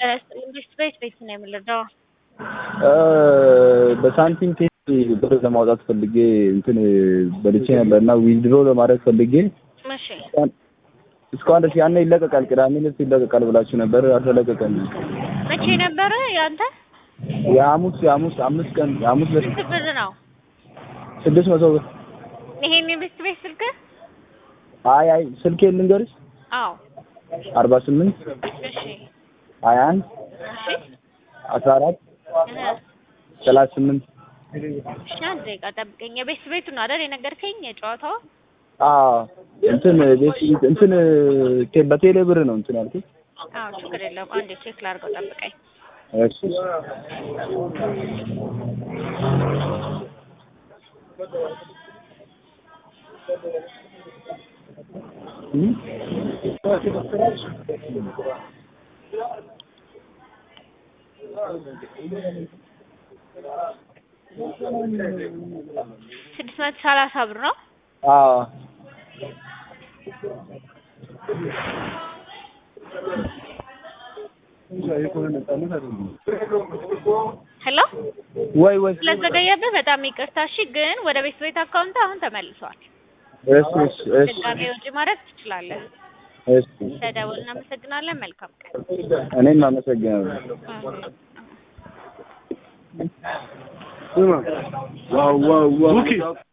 ቤት ነው የምልደው በሳንቲም ቴስት ብር ለማውጣት ፈልጌ እንትን በልቼ ነበርና ዊዝድሮ ለማድረግ ፈልጌ እሺ እስካሁን ድረስ ያኔ ይለቀቃል ቅዳሜ ዕለት ይለቀቃል ብላችሁ ነበር አልተለቀቀም። መቼ ነበር ያንተ? የሐሙስ 5 ቀን ሐሙስ ስንት ብር ነው? 600 ብር። ይሄን የቤት ስልክ? አይ ስልኬ ልንገርሽ? አዎ 48 እሺ 21 እሺ 14 38 እሺ አንድ ደቂቃ ጠብቀኝ። የቤት ነው አይደል የነገርከኝ የጨዋታው? እንትን በቴሌ ብር ነው እንትን ያልኩት። አዎ ችግር የለውም። አንዴ ቼክ ላድርገው ጠብቀኝ። እሺ ስድስት መቶ 30 ብር ነው? ሄሎ ወይ ስለዘገየብህ በጣም ይቅርታ። እሺ ግን ወደ ቤት አካውንት አሁን ተመልሷል። እሺ ድጋሜ ወጪ ማድረግ ትችላለህ። እሺ ተደውል። እናመሰግናለን። መልካም ቀን። እኔም አመሰግናለሁ። ዋው